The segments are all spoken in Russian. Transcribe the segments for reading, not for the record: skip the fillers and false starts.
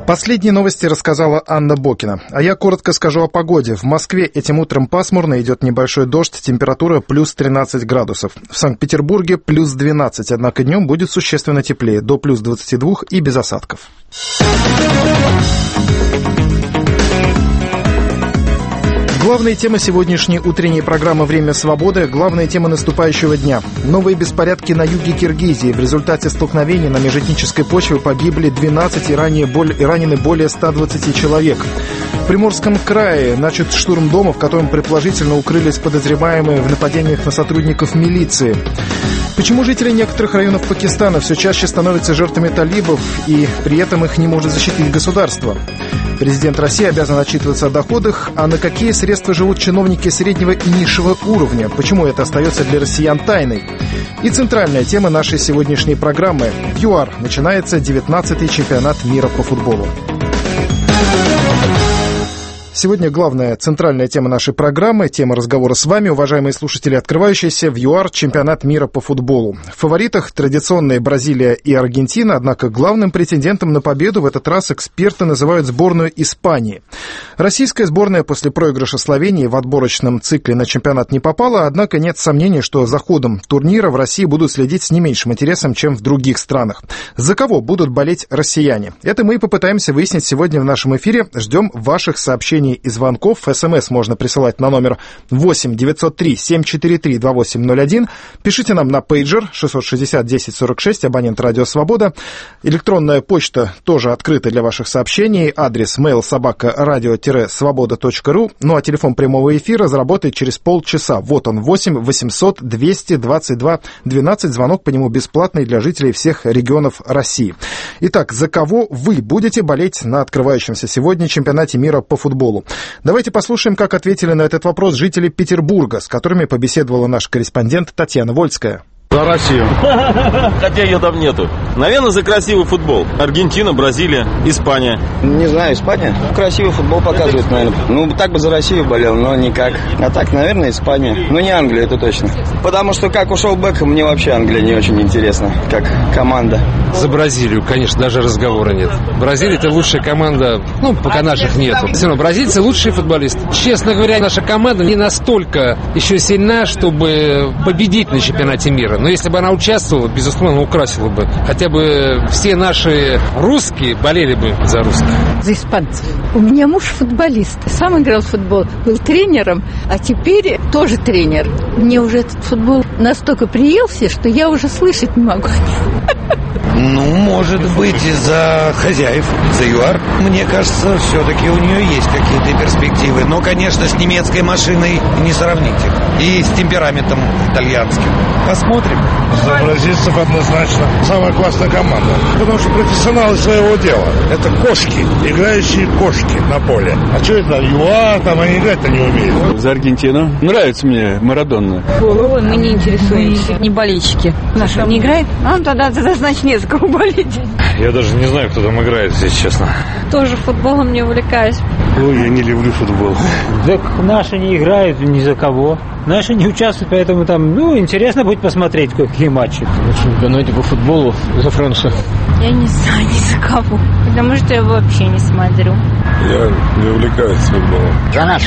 Последние новости рассказала Анна Бокина. А я коротко скажу о погоде. В Москве этим утром пасмурно, идет небольшой дождь, температура плюс 13 градусов. В Санкт-Петербурге плюс 12, однако днем будет существенно теплее, до плюс 22 и без осадков. Главные темы сегодняшней утренней программы «Время свободы», главные темы наступающего дня. Новые беспорядки на юге Киргизии. В результате столкновений на межэтнической почве погибли 12 и ранены более 120 человек. В Приморском крае начат штурм дома, в котором предположительно укрылись подозреваемые в нападениях на сотрудников милиции. Почему жители некоторых районов Пакистана все чаще становятся жертвами талибов, и при этом их не может защитить государство? Президент России обязан отчитываться о доходах, а на какие средства живут чиновники среднего и низшего уровня? Почему это остается для россиян тайной? И центральная тема нашей сегодняшней программы. В ЮАР начинается 19-й чемпионат мира по футболу. Сегодня главная центральная тема нашей программы, тема разговора с вами, уважаемые слушатели, открывающаяся в ЮАР чемпионат мира по футболу. В фаворитах традиционные Бразилия и Аргентина, однако главным претендентом на победу в этот раз эксперты называют сборную Испании. Российская сборная после проигрыша Словении в отборочном цикле на чемпионат не попала, однако нет сомнений, что за ходом турнира в России будут следить с не меньшим интересом, чем в других странах. За кого будут болеть россияне? Это мы и попытаемся выяснить сегодня в нашем эфире. Ждем ваших сообщений и звонков. СМС можно присылать на номер 8 903 743 2801. Пишите нам на пейджер 660 10 46, абонент Радио Свобода. Электронная почта тоже открыта для ваших сообщений. Адрес mail@radio-svoboda.ru. Ну а телефон прямого эфира заработает через полчаса. Вот он, 8 800 222 12. Звонок по нему бесплатный для жителей всех регионов России. Итак, за кого вы будете болеть на открывающемся сегодня чемпионате мира по футболу? Давайте послушаем, как ответили на этот вопрос жители Петербурга, с которыми побеседовала наш корреспондент Татьяна Вольская. За Россию. Хотя ее там нету. Наверное, за красивый футбол. Аргентина, Бразилия, Испания. Не знаю, Испания. Красивый футбол показывает, наверное. Ну, так бы за Россию болел, но никак. А так, наверное, Испания. Но не Англия, это точно. Потому что, как ушел Бекхэм, мне вообще Англия не очень интересна, как команда. За Бразилию, конечно, даже разговора нет. Бразилия — это лучшая команда, пока наших нету. Все равно бразильцы лучшие футболисты. Честно говоря, наша команда не настолько еще сильна, чтобы победить на чемпионате мира. Но если бы она участвовала, безусловно, украсила бы. Хотя бы все наши русские болели бы за русских. За испанцев. У меня муж футболист. Сам играл в футбол, был тренером, а теперь тоже тренер. Мне уже этот футбол настолько приелся, что я уже слышать не могу. Ну, может быть, из-за хозяев, за ЮАР. Мне кажется, все-таки у нее есть какие-то перспективы. Но, конечно, с немецкой машиной не сравнить их. И с темпераментом итальянским. Посмотрим. За бразильцев однозначно самая классная команда. Потому что профессионалы своего дела. Это кошки, играющие кошки на поле. А что это, ЮАР, там они играть-то не умеют. За Аргентину. Нравится мне Марадона. Ой, мы не интересуемся. Не болельщики. Наши не играет? Тогда значит нет за кого болеть. Я даже не знаю, кто там играет, если честно. Тоже футболом не увлекаюсь. Ой, я не люблю футбол. Так наши не играют ни за кого. Наши не участвуют, поэтому там, интересно будет посмотреть, какие матчи. На чемпионате по футболу за Францию. Я не знаю ни за кого, потому что я вообще не смотрю. Я не увлекаюсь футболом. За нас.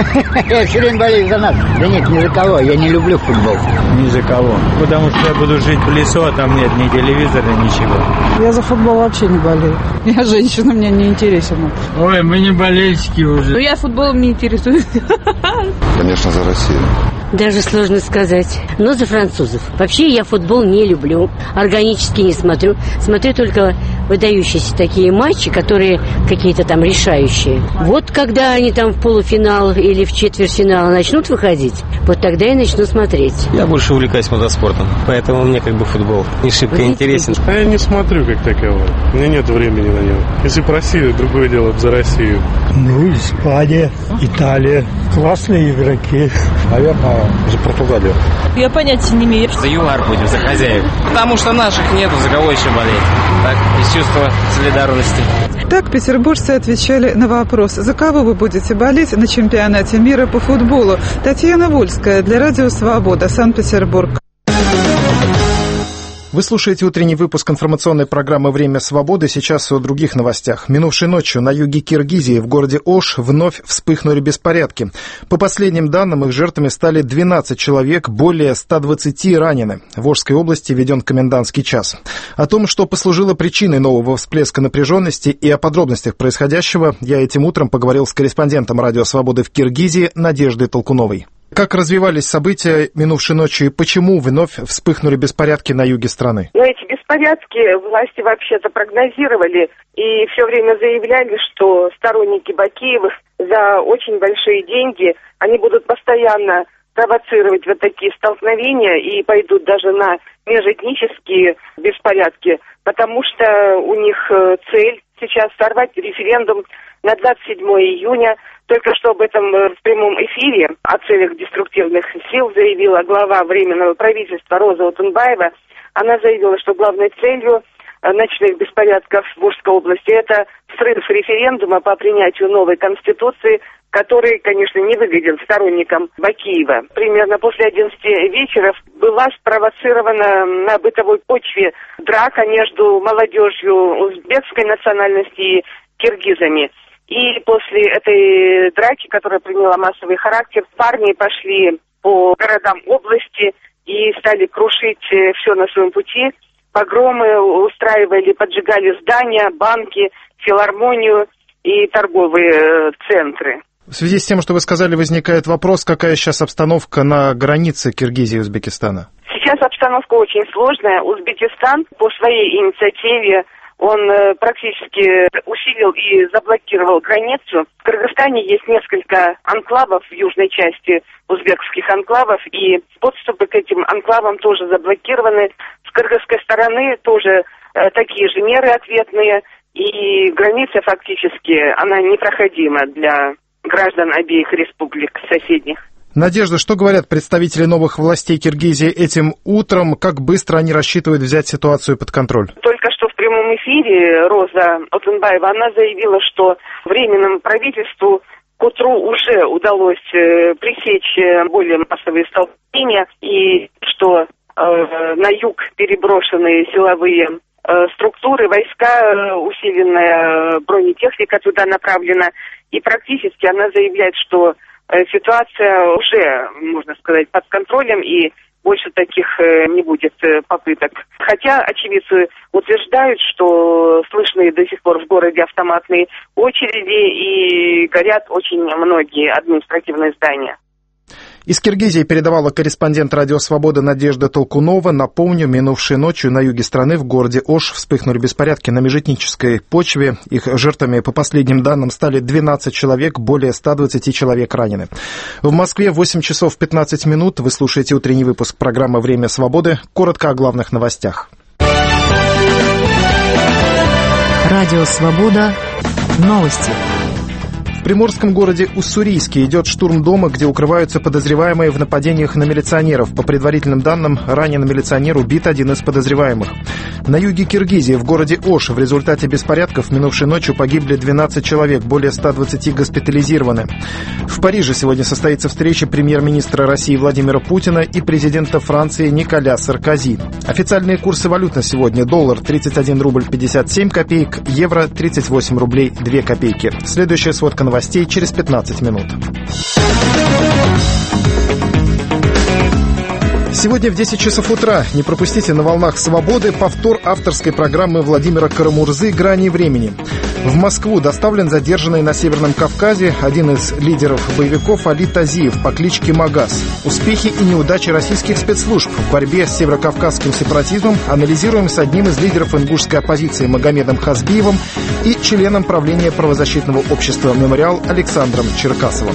Я все время болею за нас. Да нет, ни за кого. Я не люблю футбол. Ни за кого. Потому что я буду жить в лесу, а там нет ни телевизора, ничего. Я за футбол вообще не болею. Я женщина, мне не интересен. Ой, мы не болельщики уже. Я футболом не интересуюсь. Конечно, за Россию. Даже сложно сказать. Но за французов. Вообще я футбол не люблю. Органически не смотрю. Смотрю только выдающиеся такие матчи, которые какие-то там решающие. Вот когда они там в полуфинал или в четвертьфинал начнут выходить, вот тогда я начну смотреть. Я больше увлекаюсь мотоспортом, поэтому мне футбол не шибко интересен. А я не смотрю как таковой. У меня нет времени на него. Если по России, другое дело за Россию. Испания, Италия. Классные игроки. Наверное, за Португалию. Я понятия не имею. За ЮАР будем, за хозяев. Потому что наших нету, за кого еще болеть. Так, из чувства солидарности. Так петербуржцы отвечали на вопрос, за кого вы будете болеть на чемпионате мира по футболу. Татьяна Вольская для Радио Свобода, Санкт-Петербург. Вы слушаете утренний выпуск информационной программы «Время свободы». Сейчас о других новостях. Минувшей ночью на юге Киргизии в городе Ош вновь вспыхнули беспорядки. По последним данным, их жертвами стали 12 человек, более 120 ранены. В Ошской области введен комендантский час. О том, что послужило причиной нового всплеска напряженности, и о подробностях происходящего я этим утром поговорил с корреспондентом «Радио Свободы» в Киргизии Надеждой Толкуновой. Как развивались события минувшей ночью и почему вновь вспыхнули беспорядки на юге страны? Эти беспорядки власти вообще-то прогнозировали и все время заявляли, что сторонники Бакиевых за очень большие деньги, они будут постоянно провоцировать вот такие столкновения и пойдут даже на межэтнические беспорядки, потому что у них цель сейчас сорвать референдум на 27 июня. Только что об этом в прямом эфире о целях деструктивных сил заявила глава Временного правительства Роза Отунбаева. Она заявила, что главной целью ночных беспорядков в Ошской области это срыв референдума по принятию новой конституции, который, конечно, не выгоден сторонникам Бакиева. Примерно после 11 вечера была спровоцирована на бытовой почве драка между молодежью узбекской национальности и киргизами. И после этой драки, которая приняла массовый характер, парни пошли по городам области и стали крушить все на своем пути. Погромы устраивали, поджигали здания, банки, филармонию и торговые центры. В связи с тем, что вы сказали, возникает вопрос, какая сейчас обстановка на границе Киргизии и Узбекистана? Сейчас обстановка очень сложная. Узбекистан по своей инициативе он практически усилил и заблокировал границу. В Кыргызстане есть несколько анклавов в южной части узбекских анклавов, и подступы к этим анклавам тоже заблокированы. С кыргызской стороны тоже такие же меры ответные, и граница фактически, она непроходима для граждан обеих республик соседних. Надежда, что говорят представители новых властей Киргизии этим утром? Как быстро они рассчитывают взять ситуацию под контроль? Только что в прямом эфире Роза Отунбаева, она заявила, что Временному правительству к утру уже удалось пресечь более массовые столкновения, и что на юг переброшены силовые структуры, войска, усиленная бронетехника туда направлена, и практически она заявляет, что ситуация уже, можно сказать, под контролем, и больше таких не будет попыток. Хотя очевидцы утверждают, что слышны до сих пор в городе автоматные очереди и горят очень многие административные здания. Из Киргизии передавала корреспондент «Радио Свобода» Надежда Толкунова. Напомню, минувшей ночью на юге страны в городе Ош вспыхнули беспорядки на межэтнической почве. Их жертвами, по последним данным, стали 12 человек, более 120 человек ранены. В Москве 8 часов 15 минут. Вы слушаете утренний выпуск программы «Время свободы». Коротко о главных новостях. Радио Свобода. Новости. В приморском городе Уссурийске идет штурм дома, где укрываются подозреваемые в нападениях на милиционеров. По предварительным данным, раненый милиционер, убит один из подозреваемых. На юге Киргизии, в городе Ош, в результате беспорядков минувшей ночью погибли 12 человек, более 120 госпитализированы. В Париже сегодня состоится встреча премьер-министра России Владимира Путина и президента Франции Николя Саркози. Официальные курсы валют на сегодня: доллар 31 рубль 57 копеек, евро 38 рублей 2 копейки. Следующая сводка новостей через 15 минут. Сегодня в 10 часов утра не пропустите на волнах «Свободы» повтор авторской программы Владимира Карамурзы «Грани времени». В Москву доставлен задержанный на Северном Кавказе один из лидеров боевиков Али Тазиев по кличке Магаз. Успехи и неудачи российских спецслужб в борьбе с северокавказским сепаратизмом анализируем с одним из лидеров ингушской оппозиции Магомедом Хазбиевым и членом правления правозащитного общества «Мемориал» Александром Черкасовым.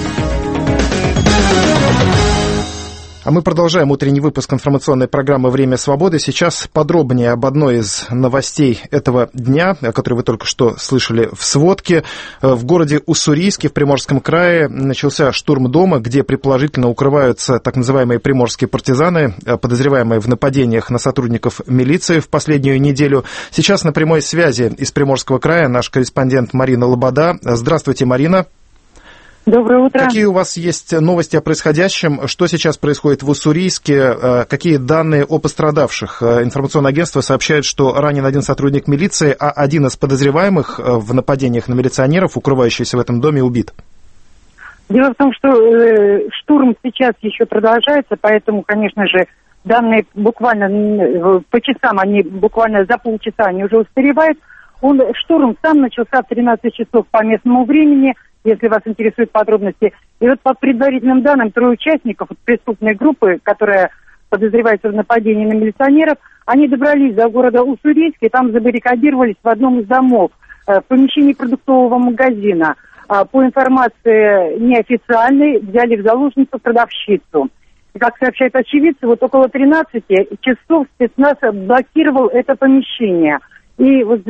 А мы продолжаем утренний выпуск информационной программы «Время свободы». Сейчас подробнее об одной из новостей этого дня, о которой вы только что слышали в сводке. В городе Уссурийске в Приморском крае начался штурм дома, где предположительно укрываются так называемые приморские партизаны, подозреваемые в нападениях на сотрудников милиции в последнюю неделю. Сейчас на прямой связи из Приморского края наш корреспондент Марина Лобода. Здравствуйте, Марина. Доброе утро. Какие у вас есть новости о происходящем? Что сейчас происходит в Уссурийске? Какие данные о пострадавших? Информационное агентство сообщает, что ранен один сотрудник милиции, а один из подозреваемых в нападениях на милиционеров, укрывающийся в этом доме, убит. Дело в том, что штурм сейчас еще продолжается, поэтому, конечно же, данные буквально по часам, они буквально за полчаса они уже устаревают. Штурм сам начался в 13 часов по местному времени, если вас интересуют подробности. И вот по предварительным данным, 3 участников преступной группы, которая подозревается в нападении на милиционеров, они добрались до города Уссурийск и там забаррикадировались в одном из домов, в помещении продуктового магазина. По информации неофициальной, взяли в заложницу продавщицу. И, как сообщают очевидцы, вот около 13 часов спецназ блокировал это помещение. И вот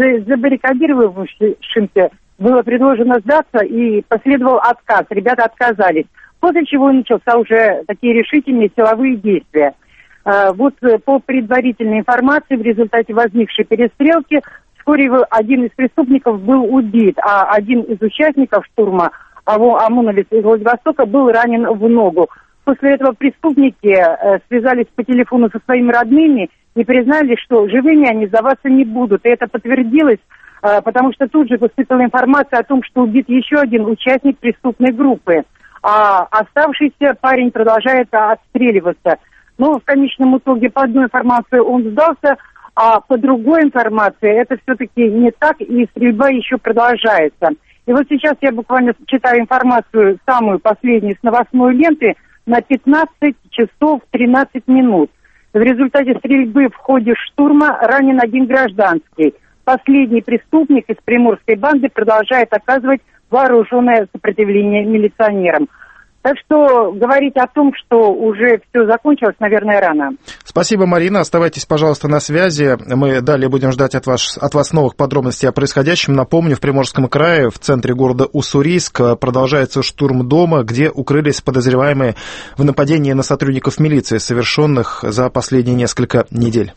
забаррикадировавшимся было предложено сдаться, и последовал отказ. Ребята отказались. После чего начался уже такие решительные силовые действия. Вот по предварительной информации, в результате возникшей перестрелки, вскоре один из преступников был убит, а один из участников штурма, ОМОНовец из Владивостока, был ранен в ногу. После этого преступники связались по телефону со своими родными и признали, что живыми они сдаваться не будут. И это подтвердилось, потому что тут же поступила информация о том, что убит еще один участник преступной группы, а оставшийся парень продолжает отстреливаться. Но в конечном итоге по одной информации он сдался, а по другой информации это все-таки не так, и стрельба еще продолжается. И вот сейчас я буквально читаю информацию, самую последнюю с новостной ленты, на 15 часов 13 минут. В результате стрельбы в ходе штурма ранен один гражданский. Последний преступник из приморской банды продолжает оказывать вооруженное сопротивление милиционерам. Так что говорить о том, что уже все закончилось, наверное, рано. Спасибо, Марина. Оставайтесь, пожалуйста, на связи. Мы далее будем ждать от вас новых подробностей о происходящем. Напомню, в Приморском крае, в центре города Уссурийск, продолжается штурм дома, где укрылись подозреваемые в нападении на сотрудников милиции, совершенных за последние несколько недель.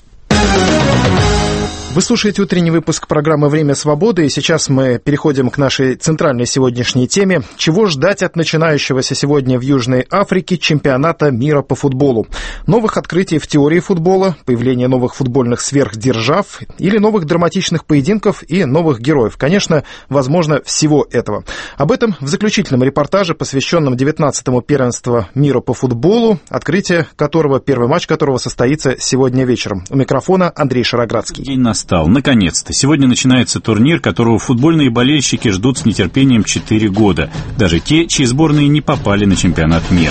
Вы слушаете утренний выпуск программы «Время свободы», и сейчас мы переходим к нашей центральной сегодняшней теме. Чего ждать от начинающегося сегодня в Южной Африке чемпионата мира по футболу? Новых открытий в теории футбола, появление новых футбольных сверхдержав или новых драматичных поединков и новых героев? Конечно, возможно, всего этого. Об этом в заключительном репортаже, посвященном 19-му первенству мира по футболу, первый матч которого состоится сегодня вечером. У микрофона Андрей Шароградский. Наконец-то. Сегодня начинается турнир, которого футбольные болельщики ждут с нетерпением 4 года. Даже те, чьи сборные не попали на чемпионат мира.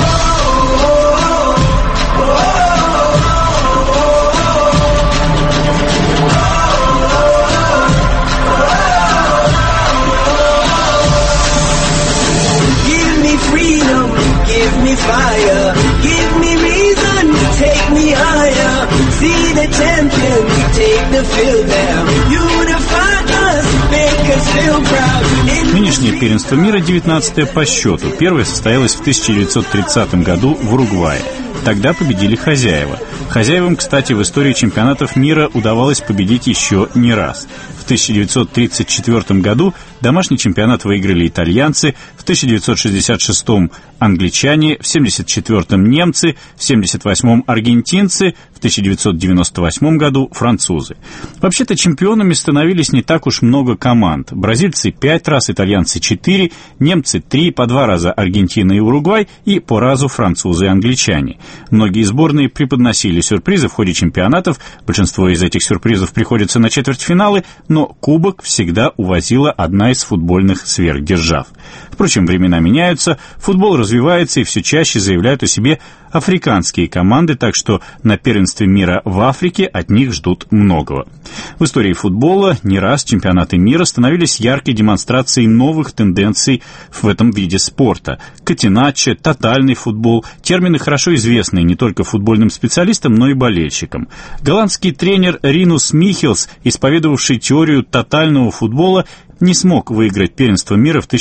Нынешнее первенство мира 19-е по счету. Первое состоялось в 1930 году в Уругвае. Тогда победили хозяева. Хозяевам, кстати, в истории чемпионатов мира удавалось победить еще не раз. В 1934 году домашний чемпионат выиграли итальянцы, в 1966-м англичане, в 1974-м немцы, в 1978-м аргентинцы, в 1998 году французы. Вообще-то чемпионами становились не так уж много команд. Бразильцы 5 раз, итальянцы 4, немцы 3, по 2 раза Аргентина и Уругвай и по разу французы и англичане. Многие сборные преподносили сюрпризы в ходе чемпионатов, большинство из этих сюрпризов приходится на четвертьфиналы, но кубок всегда увозила одна из футбольных сверхдержав. Впрочем, времена меняются, футбол развивается и все чаще заявляют о себе африканские команды, так что на первенстве мира в Африке от них ждут многого. В истории футбола не раз чемпионаты мира становились яркой демонстрацией новых тенденций в этом виде спорта. Катеначо, тотальный футбол – термины, хорошо известные не только футбольным специалистам, но и болельщикам. Голландский тренер Ринус Михелс, исповедовавший теорию тотального футбола, не смог выиграть первенство мира в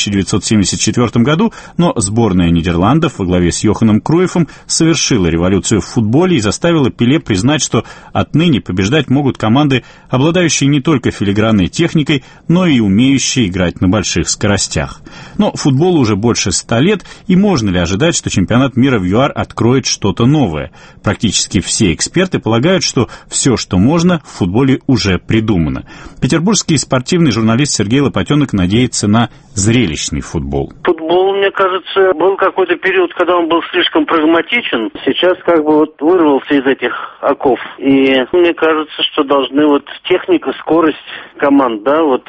1974 году, но сборная Нидерландов во главе с Йоханом Круйфом совершила революцию в футболе и заставила Пеле признать, что отныне побеждать могут команды, обладающие не только филигранной техникой, но и умеющие играть на больших скоростях. Но футболу уже больше 100 лет, и можно ли ожидать, что чемпионат мира в ЮАР откроет что-то новое? Практически все эксперты полагают, что все, что можно, в футболе уже придумано. Петербургский спортивный журналист Сергей Лопатенок надеется на зрелищный футбол. Футбол, мне кажется, был какой-то период, когда он был слишком прагматичен. Сейчас как бы вот вырвался из этих оков. И мне кажется, что должны вот техника, скорость команд, да, вот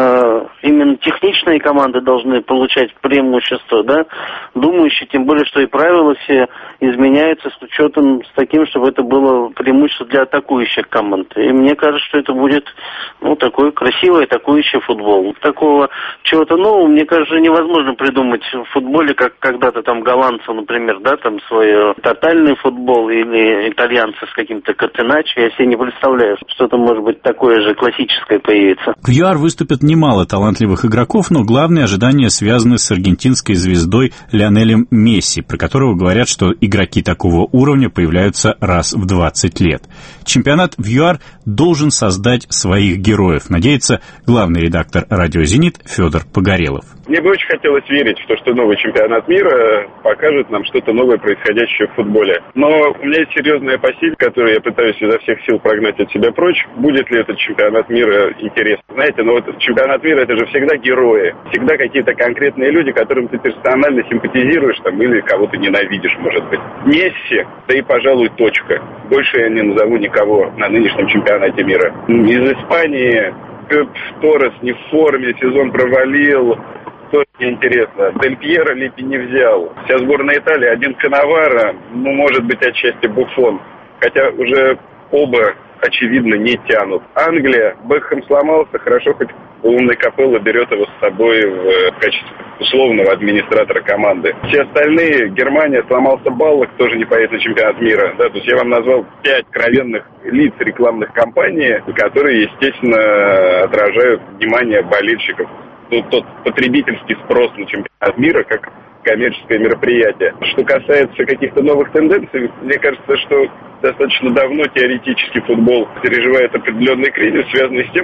именно техничные команды должны получать преимущество, да, думающие, тем более, что и правила все изменяются с учетом с таким, чтобы это было преимущество для атакующих команд. И мне кажется, что это будет, такой красивый атакующий футбол. Такого чего-то нового, мне кажется, невозможно придумать в футболе, как когда-то там голландцы, например, да, там свой тотальный футбол, или итальянцы с каким-то катеначо. Я себе не представляю, что-то может быть такое же классическое появится. В ЮАР выступят немало талантливых игроков, но главные ожидания связаны с аргентинской звездой Лионелем Месси, про которого говорят, что игроки такого уровня появляются раз в 20 лет. Чемпионат в ЮАР должен создать своих героев, надеется главный редактор «Радио Зенит» Федор Погорелов. Мне бы очень хотелось верить в то, что новый чемпионат мира покажет нам что-то новое, происходящее в футболе. Но у меня есть серьезные опасения, которые я пытаюсь изо всех сил прогнать от себя прочь. Будет ли этот чемпионат мира интересен? Знаете, чемпионат мира — это же всегда герои. Всегда какие-то конкретные люди, которым ты персонально симпатизируешь или кого-то ненавидишь, может быть. Месси, да и, пожалуй, точка. Больше я не назову никого на нынешнем чемпионате мира. Из Испании Торрес не в форме, сезон провалил. Тоже неинтересно. Дель Пьеро Липпи не взял. Вся сборная Италии, один Канаваро, может быть, отчасти Буффон. Хотя уже оба, очевидно, не тянут. Англия, Бекхэм сломался, хорошо, хоть умный Капелло берет его с собой в качестве условного администратора команды. Все остальные, Германия, сломался Баллок, тоже не поедет на чемпионат мира. Да, то есть я вам назвал 5 откровенных лиц рекламных кампаний, которые, естественно, отражают внимание болельщиков. Тот потребительский спрос на чемпионат мира как коммерческое мероприятие. Что касается каких-то новых тенденций, мне кажется, что достаточно давно теоретически футбол переживает определенный кризис, связанный с тем,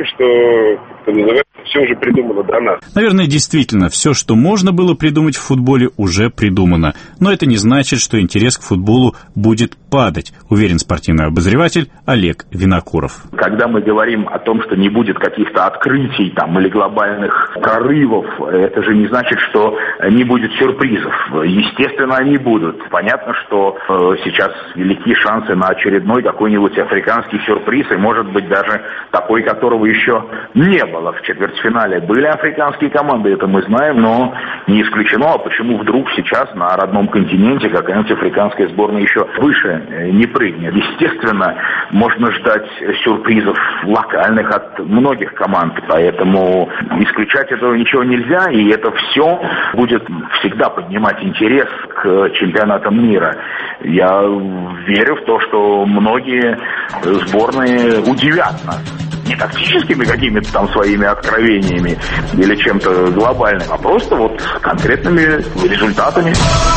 что называется, все уже придумано до нас. Наверное, действительно, все, что можно было придумать в футболе, уже придумано. Но это не значит, что интерес к футболу будет падать, уверен спортивный обозреватель Олег Винокуров. Когда мы говорим о том, что не будет каких-то открытий или глобальных прорывов, это же не значит, что не будет сюрпризов. Естественно, они будут. Понятно, что сейчас велики шансы на очередной какой-нибудь африканский сюрприз, и, может быть, даже такой, которого еще не было. В четвертьфинале были африканские команды, это мы знаем, но не исключено, а почему вдруг сейчас на родном континенте какая-нибудь африканская сборная еще выше не прыгнет. Естественно, можно ждать сюрпризов локальных от многих команд, поэтому исключать этого ничего нельзя, и это все будет всегда поднимать интерес к чемпионатам мира. Я верю в то, что многие сборные удивят нас. Не тактическими какими-то там своими откровениями или чем-то глобальным, а просто конкретными результатами.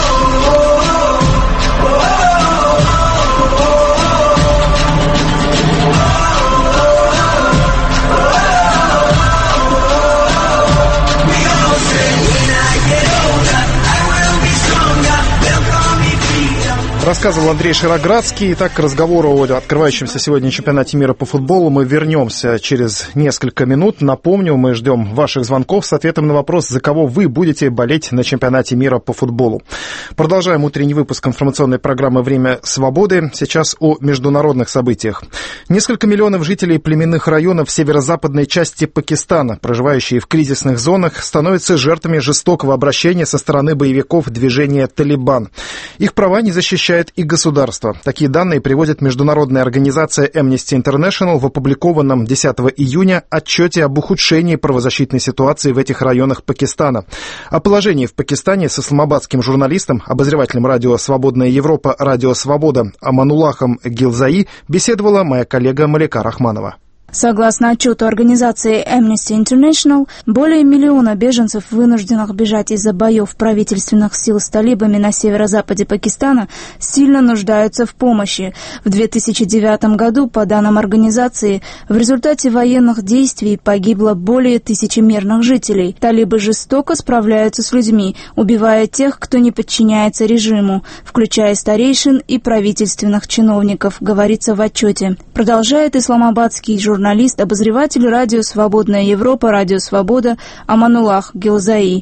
Рассказывал Андрей Широградский. Итак, к разговору о открывающемся сегодня чемпионате мира по футболу мы вернемся через несколько минут. Напомню, мы ждем ваших звонков с ответом на вопрос, за кого вы будете болеть на чемпионате мира по футболу. Продолжаем утренний выпуск информационной программы «Время свободы». Сейчас о международных событиях. Несколько миллионов жителей племенных районов северо-западной части Пакистана, проживающие в кризисных зонах, становятся жертвами жестокого обращения со стороны боевиков движения «Талибан». Их права не защищают и государство. Такие данные приводит международная организация Amnesty International в опубликованном 10 июня отчете об ухудшении правозащитной ситуации в этих районах Пакистана. О положении в Пакистане с исламабадским журналистом, обозревателем радио «Свободная Европа», «Радио Свобода» Амануллахом Гилзаи беседовала моя коллега Малика Рахманова. Согласно отчету организации Amnesty International, более миллиона беженцев, вынужденных бежать из-за боев правительственных сил с талибами на северо-западе Пакистана, сильно нуждаются в помощи. В 2009 году, по данным организации, в результате военных действий погибло более 1000 мирных жителей. Талибы жестоко справляются с людьми, убивая тех, кто не подчиняется режиму, включая старейшин и правительственных чиновников, говорится в отчете. Продолжает исламабадский журналист, обозреватель радио «Свободная Европа», радио «Свобода» Амануллах Гилзаи.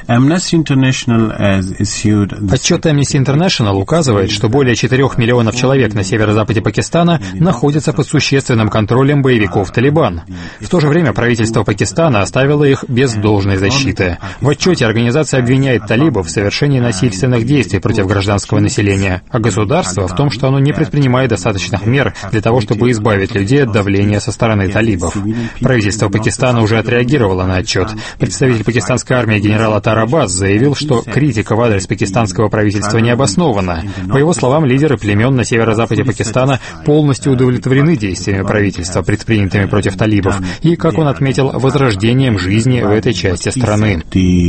Отчет Amnesty International указывает, что более 4 миллионов человек на северо-западе Пакистана находятся под существенным контролем боевиков «Талибан». В то же время правительство Пакистана оставило их без должной защиты. В отчете организация обвиняет талибов в совершении насильственных действий против гражданского населения, а государство в том, что оно не предпринимает достаточных мер для того, чтобы избавить людей от давления со стороны талибов. Правительство Пакистана уже отреагировало на отчет. Представитель пакистанской армии генерал Атар Аббас заявил, что критика в адрес пакистанского правительства не обоснована. По его словам, лидеры племен на северо-западе Пакистана полностью удовлетворены действиями правительства, предпринятыми против талибов, и, как он отметил, возрождением жизни в этой части страны.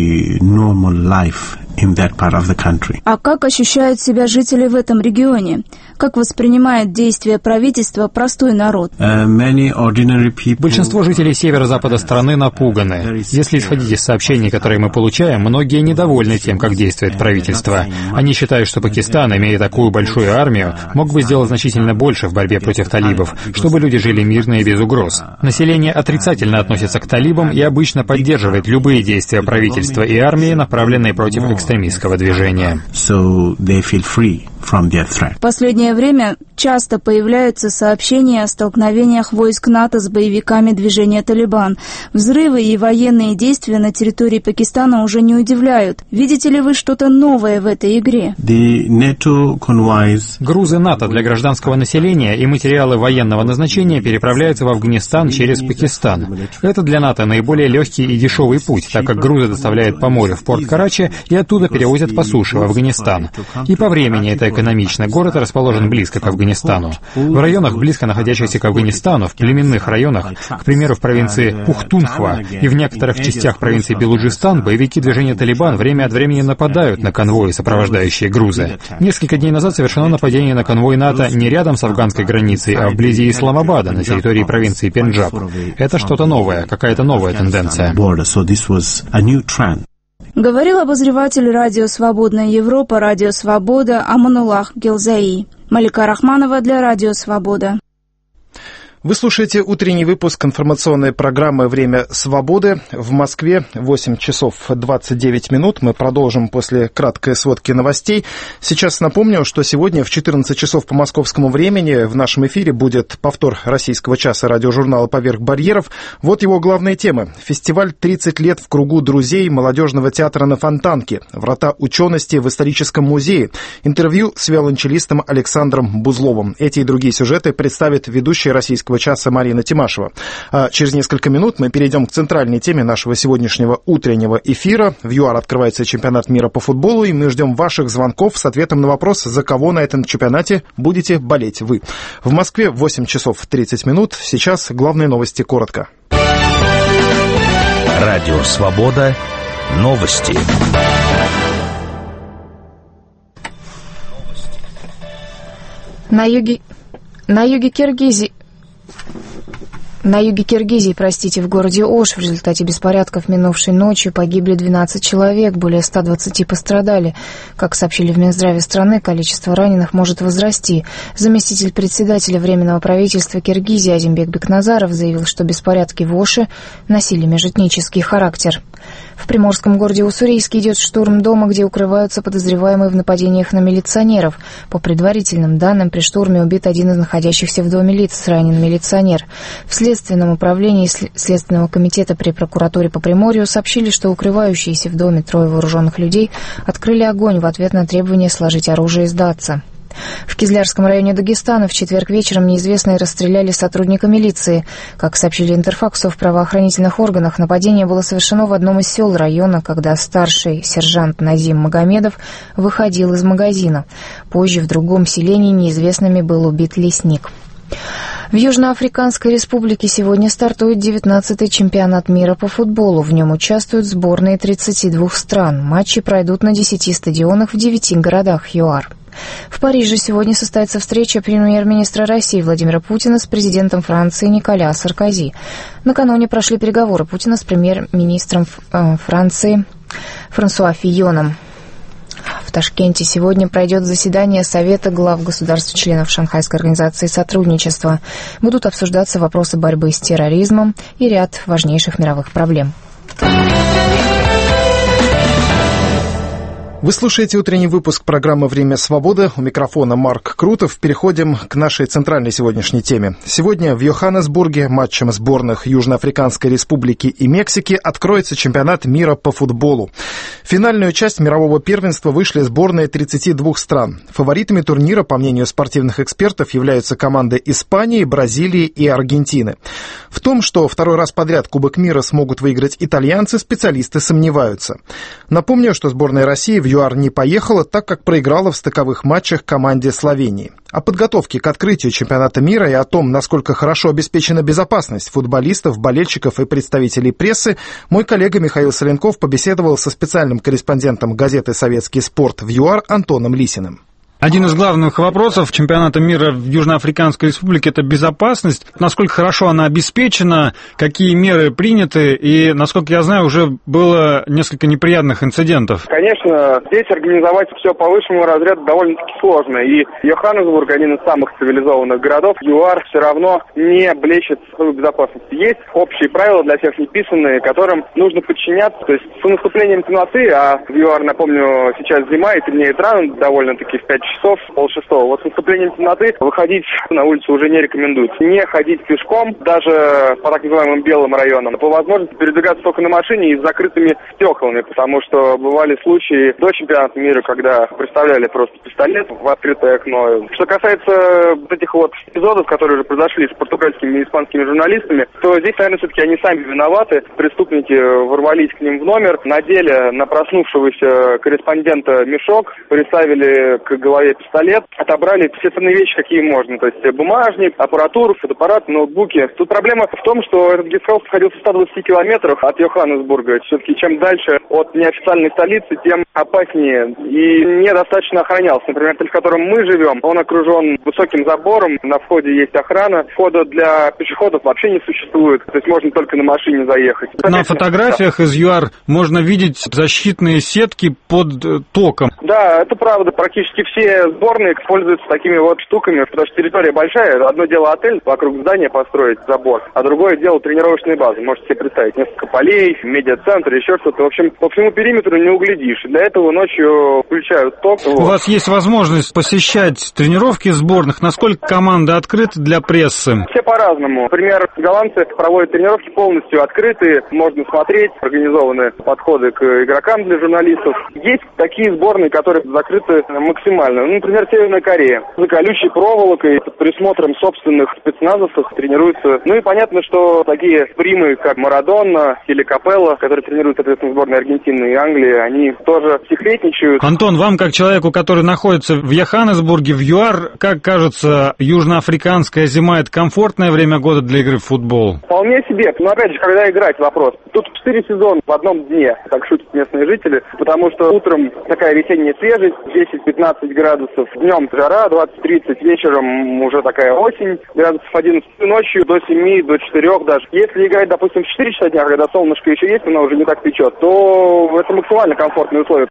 А как ощущают себя жители в этом регионе? Как воспринимает действия правительства простой народ? Большинство жителей северо-запада страны напуганы. Если исходить из сообщений, которые мы получаем, многие недовольны тем, как действует правительство. Они считают, что Пакистан, имея такую большую армию, мог бы сделать значительно больше в борьбе против талибов, чтобы люди жили мирно и без угроз. Население отрицательно относится к талибам и обычно поддерживает любые действия правительства и армии, направленные против экстремистского движения. В последнее время часто появляются сообщения о столкновениях войск НАТО с боевиками движения «Талибан». Взрывы и военные действия на территории Пакистана уже не удивляют. Видите ли вы что-то новое в этой игре? Грузы НАТО для гражданского населения и материалы военного назначения переправляются в Афганистан через Пакистан. Это для НАТО наиболее легкий и дешевый путь, так как грузы доставляют по морю в порт Карачи и оттуда перевозят по суше в Афганистан. И по времени это экономично. Город расположен близко к Афганистану. В районах, близко находящихся к Афганистану, в племенных районах, к примеру, в провинции Пухтунхва и в некоторых частях провинции Белуджистан, боевики движения «Талибан» время от времени нападают на конвои, сопровождающие грузы. Несколько дней назад совершено нападение на конвой НАТО не рядом с афганской границей, а вблизи Исламабада, на территории провинции Пенджаб. Это что-то новое, какая-то новая тенденция. Говорил обозреватель радио «Свободная Европа», радио «Свобода» Амануллах Гилзаи. Малика Рахманова для радио «Свобода». Вы слушаете утренний выпуск информационной программы «Время свободы». В Москве 8 часов 29 минут. Мы продолжим после краткой сводки новостей. Сейчас напомню, что сегодня в 14 часов по московскому времени в нашем эфире будет повтор российского часа радиожурнала «Поверх барьеров». Вот его главные темы. Фестиваль «30 лет в кругу друзей» молодежного театра на Фонтанке. Врата учености в историческом музее. Интервью с виолончелистом Александром Бузловым. Эти и другие сюжеты представит ведущая российского часа Марина Тимашева. А через несколько минут мы перейдем к центральной теме нашего сегодняшнего утреннего эфира. В ЮАР открывается чемпионат мира по футболу, и мы ждем ваших звонков с ответом на вопрос, за кого на этом чемпионате будете болеть вы. В Москве 8 часов 30 минут. Сейчас главные новости коротко. Радио «Свобода». Новости. На юге Киргизии, в городе Ош в результате беспорядков минувшей ночью погибли 12 человек, более 120 пострадали. Как сообщили в Минздраве страны, количество раненых может возрасти. Заместитель председателя Временного правительства Киргизии Азимбек Бекназаров заявил, что беспорядки в Оше носили межэтнический характер. В приморском городе Уссурийске идет штурм дома, где укрываются подозреваемые в нападениях на милиционеров. По предварительным данным, при штурме убит один из находящихся в доме лиц, ранен милиционер. В Следственном управлении Следственного комитета при прокуратуре по Приморью сообщили, что укрывающиеся в доме 3 вооруженных людей открыли огонь в ответ на требование сложить оружие и сдаться. В Кизлярском районе Дагестана в четверг вечером неизвестные расстреляли сотрудника милиции. Как сообщили Интерфаксу, в правоохранительных органах нападение было совершено в одном из сел района, когда старший сержант Назим Магомедов выходил из магазина. Позже в другом селении неизвестными был убит лесник. В Южноафриканской Республике сегодня стартует 19-й чемпионат мира по футболу. В нем участвуют сборные 32 стран. Матчи пройдут на 10 стадионах в 9 городах ЮАР. В Париже сегодня состоится встреча премьер-министра России Владимира Путина с президентом Франции Николя Саркози. Накануне прошли переговоры Путина с премьер-министром Франции Франсуа Фийоном. В Ташкенте сегодня пройдет заседание Совета глав государств-членов Шанхайской организации сотрудничества. Будут обсуждаться вопросы борьбы с терроризмом и ряд важнейших мировых проблем. Вы слушаете утренний выпуск программы «Время свободы». У микрофона Марк Крутов. Переходим к нашей центральной сегодняшней теме. Сегодня в Йоханнесбурге матчем сборных Южноафриканской Республики и Мексики откроется чемпионат мира по футболу. В финальную часть мирового первенства вышли сборные 32 стран. Фаворитами турнира, по мнению спортивных экспертов, являются команды Испании, Бразилии и Аргентины. В том, что второй раз подряд Кубок мира смогут выиграть итальянцы, специалисты сомневаются. Напомню, что сборная России в ЮАР не поехала, так как проиграла в стыковых матчах команде Словении. О подготовке к открытию чемпионата мира и о том, насколько хорошо обеспечена безопасность футболистов, болельщиков и представителей прессы, мой коллега Михаил Соленков побеседовал со специальным корреспондентом газеты «Советский спорт» в ЮАР Антоном Лисиным. Один из главных вопросов чемпионата мира в Южноафриканской Республике – это безопасность. Насколько хорошо она обеспечена, какие меры приняты, и, насколько я знаю, уже было несколько неприятных инцидентов. Конечно, здесь организовать все по высшему разряду довольно-таки сложно. И Йоханнесбург, один из самых цивилизованных городов, ЮАР все равно не блещет своей безопасностью. Есть общие правила для всех неписанные, которым нужно подчиняться. То есть с наступлением темноты, а в ЮАР, напомню, сейчас зима и темнеет рано довольно-таки в 5 часов, полшестого. Вот с наступлением темноты выходить на улицу уже не рекомендуется. Не ходить пешком, даже по так называемым белым районам. По возможности передвигаться только на машине и с закрытыми стеклами, потому что бывали случаи до чемпионата мира, когда представляли просто пистолет в открытое окно. Что касается вот этих вот эпизодов, которые уже произошли с португальскими и испанскими журналистами, то здесь, наверное, все-таки они сами виноваты. Преступники ворвались к ним в номер, надели на проснувшегося корреспондента мешок, приставили к голове пистолет, отобрали все ценные вещи, какие можно. То есть бумажник, аппаратуру, фотоаппарат, ноутбуки. Тут проблема в том, что этот гестхаус находился в 120 километрах от Йоханнесбурга. Все-таки чем дальше от неофициальной столицы, тем опаснее. И недостаточно охранялся. Например, отель, в котором мы живем, он окружен высоким забором, на входе есть охрана. Входа для пешеходов вообще не существует. То есть можно только на машине заехать. На фотографиях из ЮАР можно видеть защитные сетки под током. Да, это правда. Практически все сборные пользуются такими вот штуками, потому что территория большая. Одно дело отель, вокруг здания построить забор, а другое дело тренировочные базы. Можете себе представить, несколько полей, медиацентр, еще что-то. В общем, по всему периметру не углядишь. Для этого ночью включают ток. У вас есть возможность посещать тренировки сборных? Насколько команда открыта для прессы? Все по-разному. Например, голландцы проводят тренировки полностью открытые. Можно смотреть, организованы подходы к игрокам для журналистов. Есть такие сборные, которые закрыты максимально. Ну, например, Северная Корея. За колючей проволокой, под присмотром собственных спецназовцев тренируются. Ну и понятно, что такие примы, как Марадона или Капелло, которые тренируют, соответственно, сборные Аргентины и Англии, они тоже секретничают. Антон, вам, как человеку, который находится в Йоханнесбурге, в ЮАР, как кажется, южноафриканская зима – это комфортное время года для игры в футбол? Вполне себе. Но опять же, когда играть, вопрос. Тут 4 сезона в одном дне, так шутят местные жители, потому что утром такая весенняя свежесть, 10-15 градусов, днем жара, 20-30, вечером уже такая осень, градусов 11, ночью до 7, до 4 даже. Если играть, допустим, в 4 часа дня, когда солнышко еще есть, оно уже не так печет, то это максимально комфортные условия.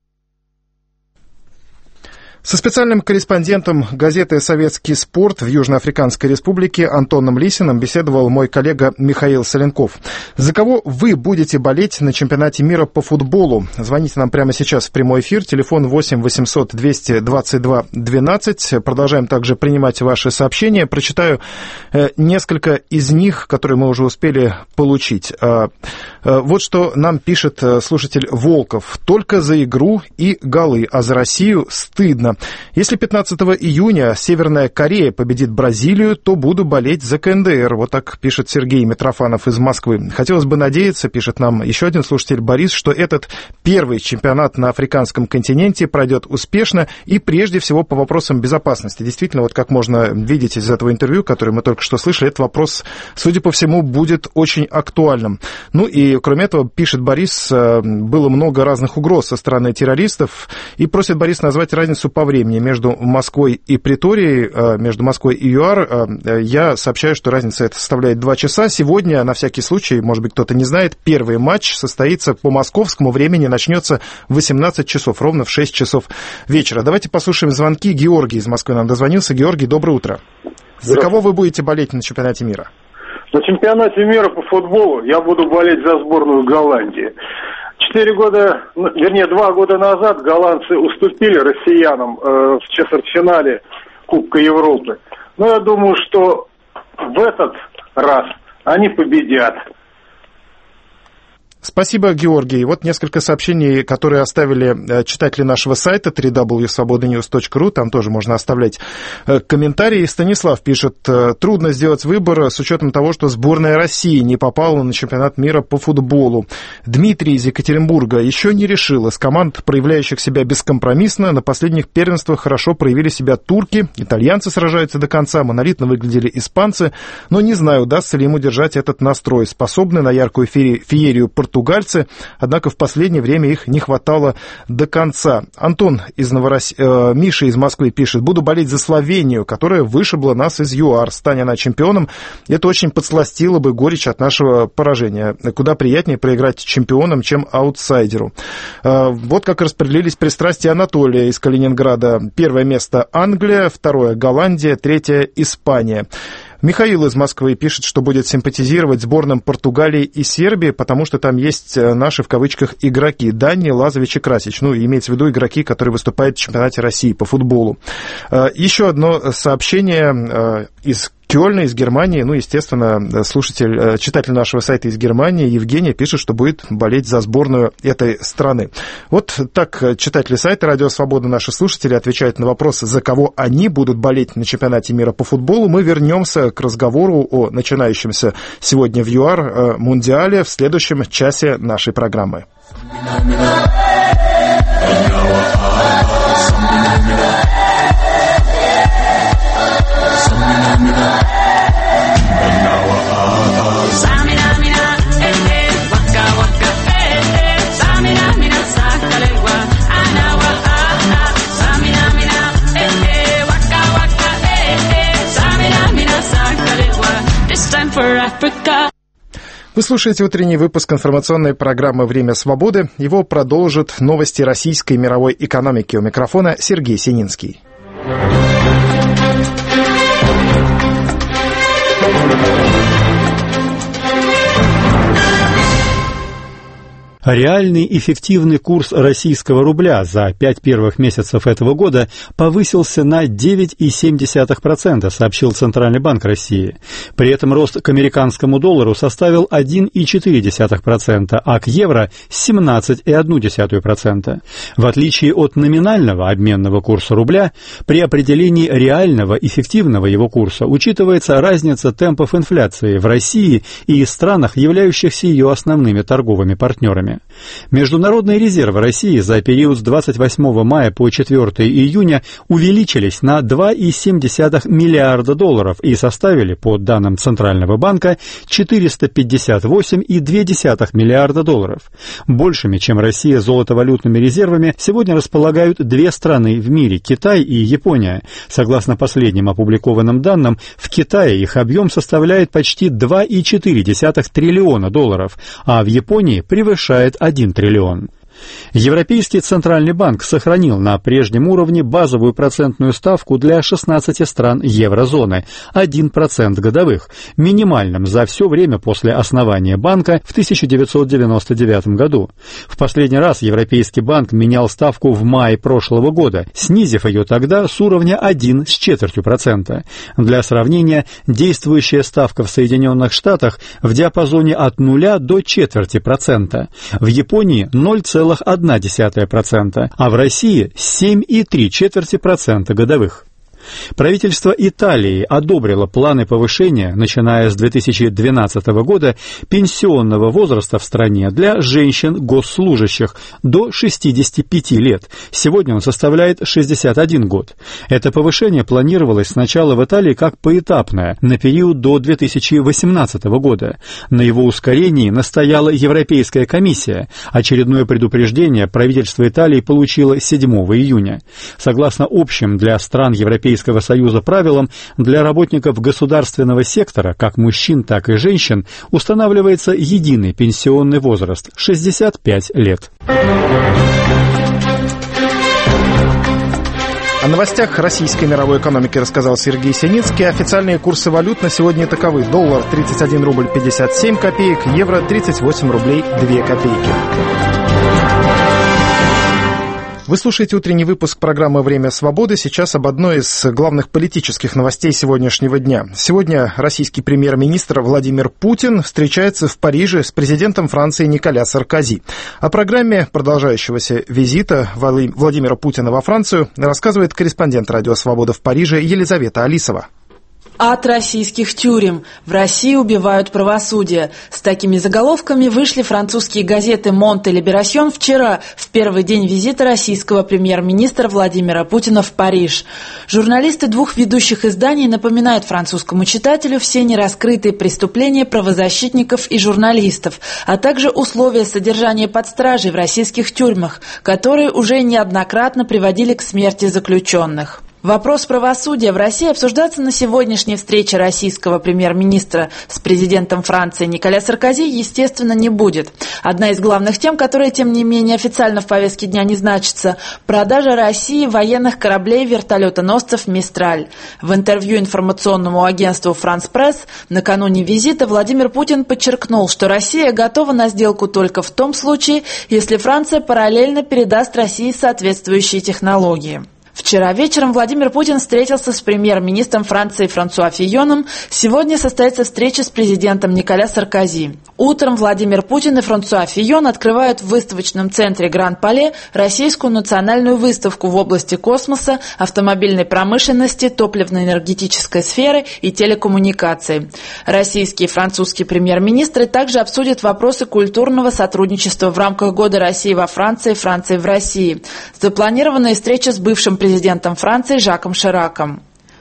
Со специальным корреспондентом газеты «Советский спорт» в Южноафриканской Республике Антоном Лисиным беседовал мой коллега Михаил Соленков. За кого вы будете болеть на чемпионате мира по футболу? Звоните нам прямо сейчас в прямой эфир. Телефон 8 800 222 12. Продолжаем также принимать ваши сообщения. Прочитаю несколько из них, которые мы уже успели получить. Вот что нам пишет слушатель Волков. «Только за игру и голы, а за Россию стыдно. Если 15 июня Северная Корея победит Бразилию, то буду болеть за КНДР. Вот так пишет Сергей Митрофанов из Москвы. Хотелось бы надеяться, пишет нам еще один слушатель Борис, что этот первый чемпионат на африканском континенте пройдет успешно и прежде всего по вопросам безопасности. Действительно, вот как можно видеть из этого интервью, которое мы только что слышали, этот вопрос, судя по всему, будет очень актуальным. Ну и, кроме этого, пишет Борис, было много разных угроз со стороны террористов, и просит Борис назвать разницу по времени между Москвой и Преторией, между Москвой и ЮАР. Я сообщаю, что разница эта составляет 2 часа. Сегодня, на всякий случай, может быть, кто-то не знает, первый матч состоится по московскому времени, начнется в 18 часов, ровно в 6 часов вечера. Давайте послушаем звонки. Георгий из Москвы нам дозвонился. Георгий, доброе утро. За кого вы будете болеть на чемпионате мира? На чемпионате мира по футболу я буду болеть за сборную Голландии. 2 года назад голландцы уступили россиянам в четвертьфинале Кубка Европы. Но я думаю, что в этот раз они победят. Спасибо, Георгий. Вот несколько сообщений, которые оставили читатели нашего сайта www.svobodanews.ru. Там тоже можно оставлять комментарии. Станислав пишет: трудно сделать выбор с учетом того, что сборная России не попала на чемпионат мира по футболу. Дмитрий из Екатеринбурга: еще не решил. Из команд, проявляющих себя бескомпромиссно, на последних первенствах хорошо проявили себя турки. Итальянцы сражаются до конца, монолитно выглядели испанцы. Но не знаю, удастся ли ему держать этот настрой. Способны на яркую феерию португальцы, однако в последнее время их не хватало до конца. Антон из Миша из Москвы пишет: буду болеть за Словению, которая вышибла нас из ЮАР. Стань она чемпионом, это очень подсластило бы горечь от нашего поражения. Куда приятнее проиграть чемпионам, чем аутсайдеру. Вот как распределились пристрастия Анатолия из Калининграда. 1 место Англия, 2 Голландия, 3 Испания. Михаил из Москвы пишет, что будет симпатизировать сборным Португалии и Сербии, потому что там есть наши, в кавычках, игроки: Дани, Лазович и Красич. Ну, имеется в виду игроки, которые выступают в чемпионате России по футболу. Еще одно сообщение из Кёльна, из Германии. Ну, естественно, читатель нашего сайта из Германии Евгений пишет, что будет болеть за сборную этой страны. Вот так читатели сайта «Радио Свобода», наши слушатели, отвечают на вопросы, за кого они будут болеть на чемпионате мира по футболу. Мы вернемся к разговору о начинающемся сегодня в ЮАР Мундиале в следующем часе нашей программы. Вы слушаете утренний выпуск информационной программы «Время свободы». Его продолжат новости российской и мировой экономики. У микрофона Сергей Сининский. Реальный эффективный курс российского рубля за 5 первых месяцев этого года повысился на 9,7%, сообщил Центральный банк России. При этом рост к американскому доллару составил 1,4%, а к евро – 17,1%. В отличие от номинального обменного курса рубля, при определении реального эффективного его курса учитывается разница темпов инфляции в России и странах, являющихся ее основными торговыми партнерами. Международные резервы России за период с 28 мая по 4 июня увеличились на 2,7 миллиарда долларов и составили, по данным Центрального банка, 458,2 миллиарда долларов. Большими, чем Россия, золотовалютными резервами сегодня располагают 2 страны в мире – Китай и Япония. Согласно последним опубликованным данным, в Китае их объем составляет почти 2,4 триллиона долларов, а в Японии превышает 1 триллион. Европейский Центральный банк сохранил на прежнем уровне базовую процентную ставку для 16 стран еврозоны – 1% годовых, минимальным за все время после основания банка в 1999 году. В последний раз Европейский банк менял ставку в мае прошлого года, снизив ее тогда с уровня 1,25%. Для сравнения, действующая ставка в Соединенных Штатах в диапазоне от 0 до 0,25%, в Японии – 0,25%. 7,1%, а в России 7,3% годовых. Правительство Италии одобрило планы повышения, начиная с 2012 года, пенсионного возраста в стране для женщин-госслужащих до 65 лет. Сегодня он составляет 61 год. Это повышение планировалось сначала в Италии как поэтапное, на период до 2018 года. На его ускорении настояла Европейская комиссия. Очередное предупреждение правительство Италии получило 7 июня. Согласно общим для стран Европейского Союза правилам, для работников государственного сектора, как мужчин, так и женщин, устанавливается единый пенсионный возраст – 65 лет. О новостях российской мировой экономики рассказал Сергей Синицкий. Официальные курсы валют на сегодня таковы. Доллар 31 рубль 57 копеек, евро 38 рублей 2 копейки. Вы слушаете утренний выпуск программы «Время свободы». Сейчас об одной из главных политических новостей сегодняшнего дня. Сегодня российский премьер-министр Владимир Путин встречается в Париже с президентом Франции Николя Саркози. О программе продолжающегося визита Владимира Путина во Францию рассказывает корреспондент «Радио Свобода» в Париже Елизавета Алисова. От российских тюрем. В России убивают правосудие. С такими заголовками вышли французские газеты «Монт» и «Либерасьон» вчера, в первый день визита российского премьер-министра Владимира Путина в Париж. Журналисты двух ведущих изданий напоминают французскому читателю все нераскрытые преступления правозащитников и журналистов, а также условия содержания под стражей в российских тюрьмах, которые уже неоднократно приводили к смерти заключенных. Вопрос правосудия в России обсуждаться на сегодняшней встрече российского премьер-министра с президентом Франции Николя Саркози, естественно, не будет. Одна из главных тем, которая, тем не менее, официально в повестке дня не значится – продажа России военных кораблей вертолетоносцев «Мистраль». В интервью информационному агентству «Франс Пресс» накануне визита Владимир Путин подчеркнул, что Россия готова на сделку только в том случае, если Франция параллельно передаст России соответствующие технологии. Вчера вечером Владимир Путин встретился с премьер-министром Франции Франсуа Фийоном. Сегодня состоится встреча с президентом Николя Саркози. Утром Владимир Путин и Франсуа Фийон открывают в выставочном центре Гран-Пале российскую национальную выставку в области космоса, автомобильной промышленности, топливно-энергетической сферы и телекоммуникаций. Российские и французские премьер-министры также обсудят вопросы культурного сотрудничества в рамках Года России во Франции, Франции в России. Запланированная встреча с бывшим президентом Франции Жаком Шираком.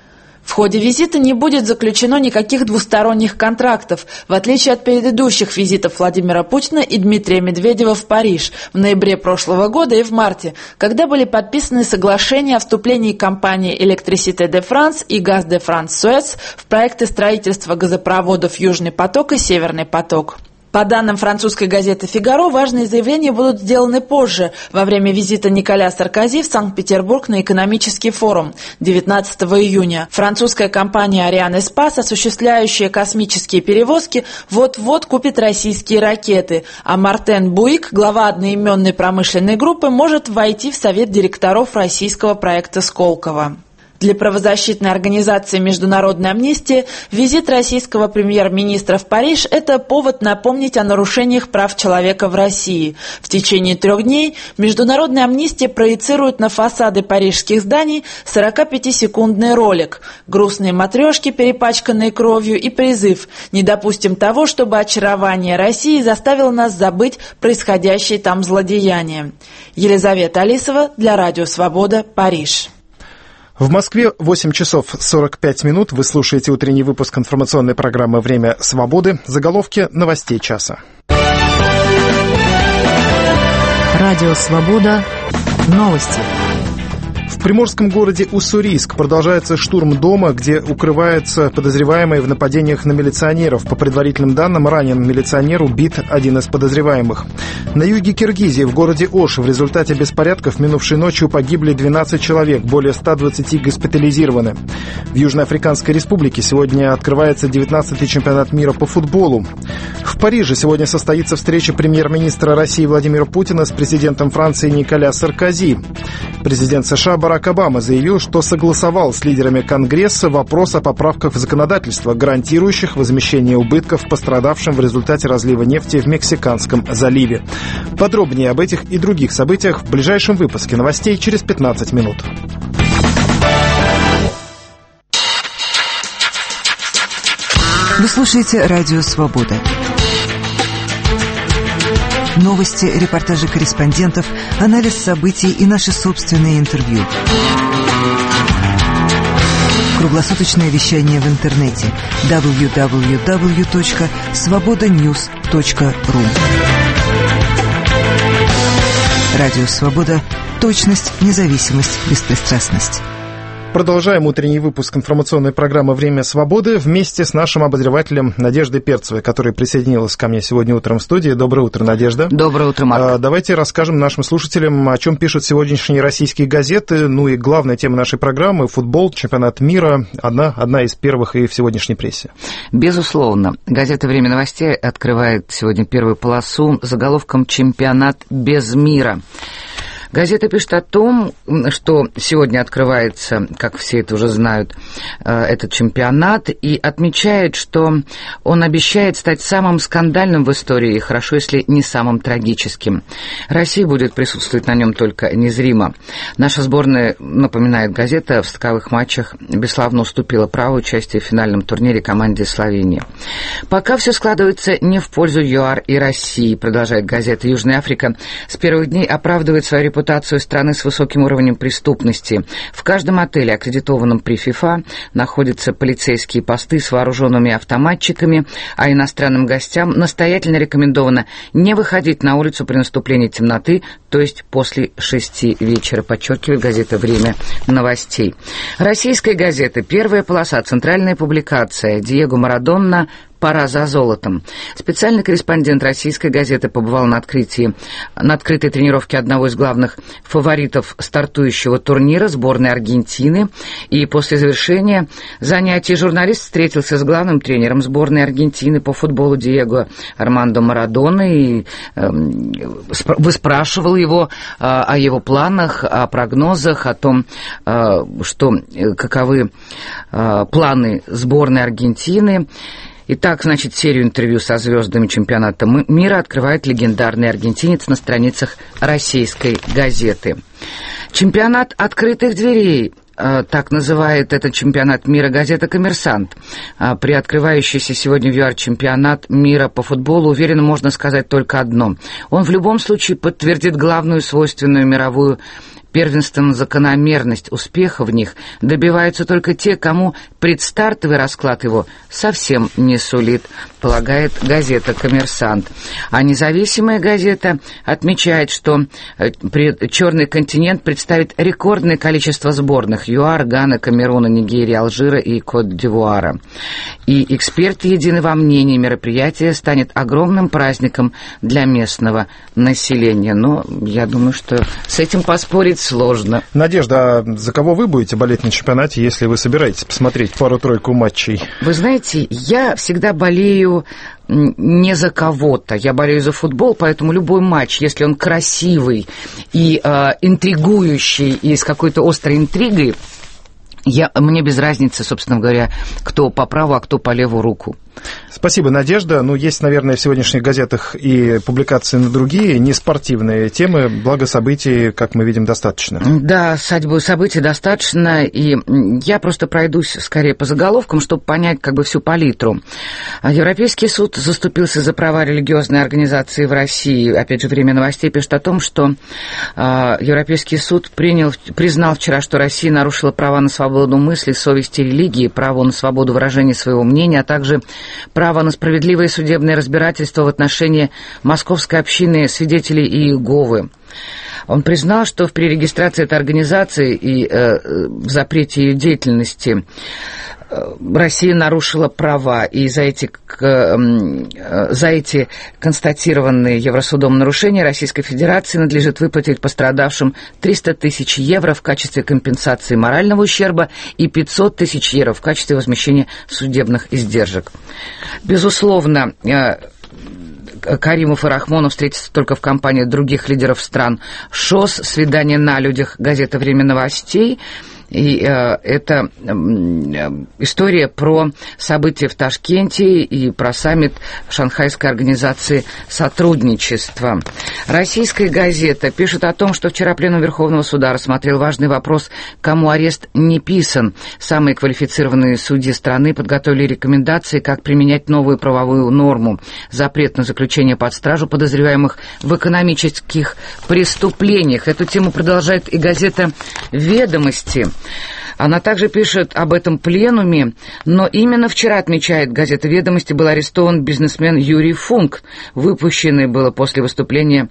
В ходе визита не будет заключено никаких двусторонних контрактов, в отличие от предыдущих визитов Владимира Путина и Дмитрия Медведева в Париж в ноябре прошлого года и в марте, когда были подписаны соглашения о вступлении компаний Électricité de France и Gaz de France-Suez в проекты строительства газопроводов «Южный поток» и «Северный поток». По данным французской газеты «Фигаро», важные заявления будут сделаны позже, во время визита Николя Саркози в Санкт-Петербург на экономический форум 19 июня. Французская компания «Ариан Эспас», осуществляющая космические перевозки, вот-вот купит российские ракеты, а Мартен Буик, глава одноименной промышленной группы, может войти в совет директоров российского проекта «Сколково». Для правозащитной организации «Международная амнистия» визит российского премьер-министра в Париж – это повод напомнить о нарушениях прав человека в России. В течение 3 дней «Международная амнистия» проецирует на фасады парижских зданий 45-секундный ролик, грустные матрешки, перепачканные кровью, и призыв «Не допустим того, чтобы очарование России заставило нас забыть происходящие там злодеяния». Елизавета Алисова для Радио Свобода, Париж. В Москве 8 часов 45 минут. Вы слушаете утренний выпуск информационной программы «Время свободы». Заголовки новостей часа. Радио Свобода. Новости. В приморском городе Уссурийск продолжается штурм дома, где укрывается подозреваемый в нападениях на милиционеров. По предварительным данным, ранен милиционер, убит один из подозреваемых. На юге Киргизии, в городе Ош, в результате беспорядков минувшей ночью погибли 12 человек, более 120 госпитализированы. В Южноафриканской республике сегодня открывается 19-й чемпионат мира по футболу. В Париже сегодня состоится встреча премьер-министра России Владимира Путина с президентом Франции Николя Саркози. Президент США США Барак Обама заявил, что согласовал с лидерами Конгресса вопрос о поправках в законодательство, гарантирующих возмещение убытков пострадавшим в результате разлива нефти в Мексиканском заливе. Подробнее об этих и других событиях в ближайшем выпуске новостей через 15 минут. Вы слушаете «Радио Свобода». Новости, репортажи корреспондентов, анализ событий и наши собственные интервью. Круглосуточное вещание в интернете www.svobodanews.ru. Радио Свобода. Точность, независимость, беспристрастность. Продолжаем утренний выпуск информационной программы «Время свободы» вместе с нашим обозревателем Надеждой Перцевой, которая присоединилась ко мне сегодня утром в студии. Доброе утро, Надежда. Доброе утро, Марк. Давайте расскажем нашим слушателям, о чем пишут сегодняшние российские газеты. Ну и главная тема нашей программы – футбол, чемпионат мира. Одна из первых и в сегодняшней прессе. Безусловно. Газета «Время новостей» открывает сегодня первую полосу заголовком «Чемпионат без мира». Газета пишет о том, что сегодня открывается, как все это уже знают, этот чемпионат, и отмечает, что он обещает стать самым скандальным в истории, и хорошо, если не самым трагическим. Россия будет присутствовать на нем только незримо. Наша сборная, напоминает газета, в стыковых матчах бесславно уступила право участия в финальном турнире команде Словении. Пока все складывается не в пользу ЮАР и России, продолжает газета. Южная Африка с первых дней оправдывает свою репутацию страны с высоким уровнем преступности. В каждом отеле, аккредитованном при ФИФА, находятся полицейские посты с вооруженными автоматчиками, а иностранным гостям настоятельно рекомендовано не выходить на улицу при наступлении темноты, то есть после 6 вечера, подчеркивает газета «Время новостей». Российская газета, первая полоса, центральная публикация. Диего Марадона «Пора за золотом». Специальный корреспондент российской газеты побывал на открытой тренировке одного из главных фаворитов стартующего турнира, сборной Аргентины. И после завершения занятий журналист встретился с главным тренером сборной Аргентины по футболу Диего Армандо Марадона и выспрашивал его о его планах, о прогнозах, о том, каковы планы сборной Аргентины. Итак, значит, серию интервью со звездами чемпионата мира открывает легендарный аргентинец на страницах российской газеты. Чемпионат открытых дверей. Так называет этот чемпионат мира газета «Коммерсант». При открывающийся сегодня в ЮАР чемпионат мира по футболу уверенно можно сказать только одно. Он в любом случае подтвердит главную свойственную мировую первенственную закономерность. Успеха в них добиваются только те, кому предстартовый расклад его совсем не сулит, полагает газета «Коммерсант». А независимая газета отмечает, что черный континент представит рекордное количество сборных: ЮАР, Гана, Камеруна, Нигерии, Алжира и Кот-д'Ивуара. И эксперты едины во мнении, мероприятие станет огромным праздником для местного населения. Но я думаю, что с этим поспорить сложно. Надежда, а за кого вы будете болеть на чемпионате, если вы собираетесь посмотреть пару-тройку матчей? Вы знаете, я всегда болею не за кого-то. Я болею за футбол, поэтому любой матч, если он красивый и интригующий, и с какой-то острой интригой, мне без разницы, собственно говоря, кто по праву, а кто по левую руку. Спасибо, Надежда. Есть, наверное, в сегодняшних газетах и публикации на другие неспортивные темы, благо событий, как мы видим, достаточно. Да, событий достаточно, и я просто пройдусь скорее по заголовкам, чтобы понять всю палитру. Европейский суд заступился за права религиозной организации в России. Опять же, «Время новостей» пишет о том, что Европейский суд признал вчера, что Россия нарушила права на свободу мысли, совести, религии, право на свободу выражения своего мнения, а также право на справедливое судебное разбирательство в отношении московской общины свидетелей Иеговы. Он признал, что при регистрации этой организации и в запрете ее деятельности Россия нарушила права, и за эти констатированные Евросудом нарушения Российской Федерации надлежит выплатить пострадавшим 300 тысяч евро в качестве компенсации морального ущерба и 500 тысяч евро в качестве возмещения судебных издержек. Безусловно, Каримов и Рахмонов встретятся только в компании других лидеров стран ШОС. Свидание на людях. Газета «Время новостей». И это история про события в Ташкенте и про саммит Шанхайской организации сотрудничества. Российская газета пишет о том, что вчера Пленум Верховного суда рассмотрел важный вопрос, кому арест не писан. Самые квалифицированные судьи страны подготовили рекомендации, как применять новую правовую норму. Запрет на заключение под стражу подозреваемых в экономических преступлениях. Эту тему продолжает и газета «Ведомости». Она также пишет об этом пленуме, но именно вчера, отмечает газета «Ведомости», был арестован бизнесмен Юрий Функ. Выпущенный было после вступления